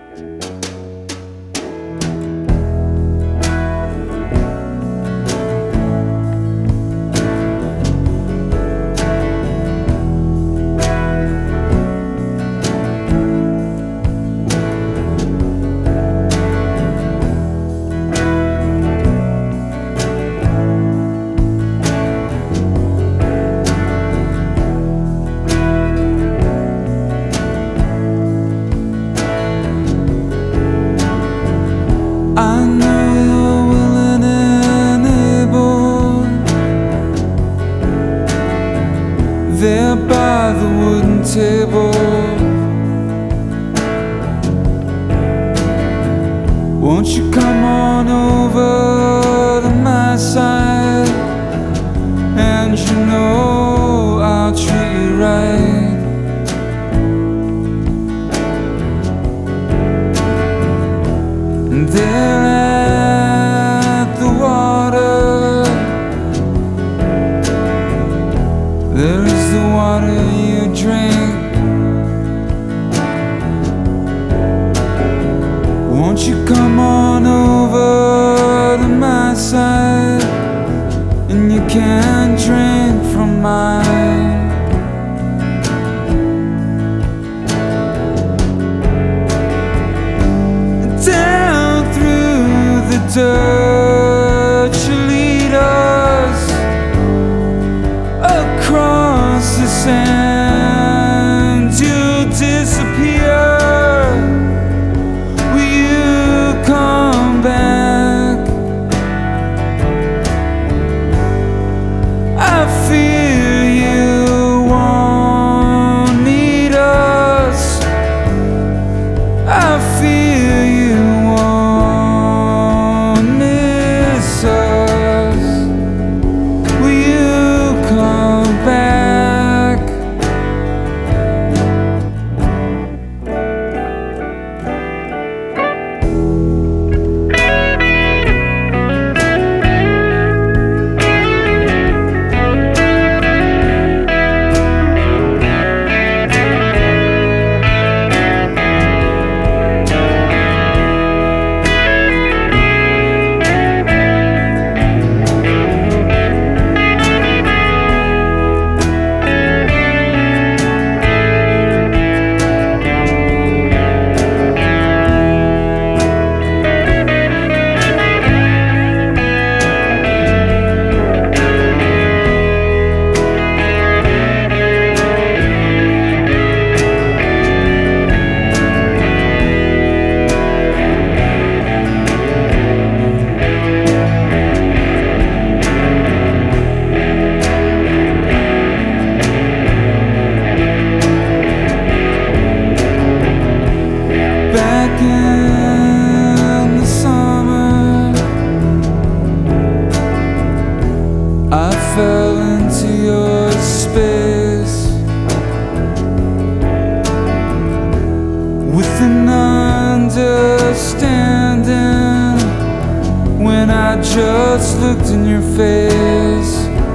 I know you're willing and able, there by the wooden table. Won't you come on over to my side, and you know I'll treat you right. And there at the water, there is the water you drink. Won't you come on over to my side, and you can drink from mine. Down through the dirt you lead us, across the sand you disappear. Will you come back? I fear you won't need us. I fear you won't miss us. Will you come back? Back in the summer, I fell into your space with an understanding when I just looked in your face.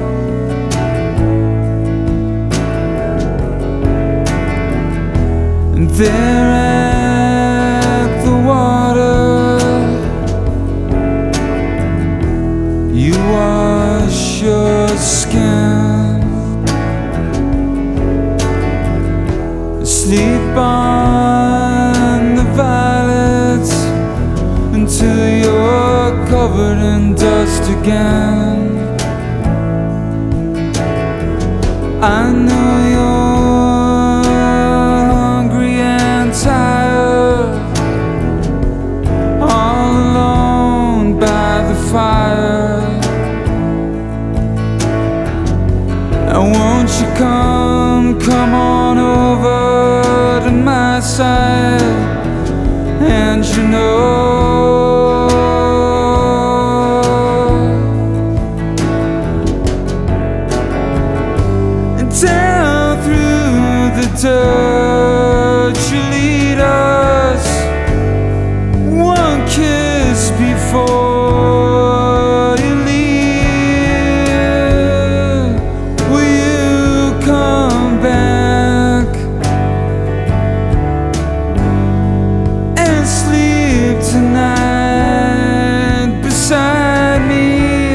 And there at the water, you wash your skin, sleep on the violets until you're covered in dust again. I know you're hungry and tired, all alone by the fire. And won't you come on over to my side, and you know down through the dirt you lead us, one kiss before you leave. Will you come back and tonight beside me.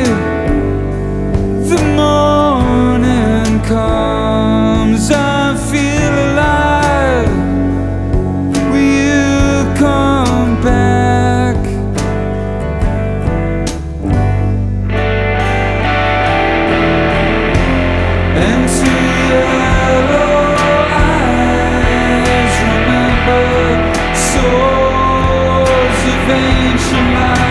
The morning comes, I feel alive. Will you come back? And to yellow eyes, remember souls of ancient life.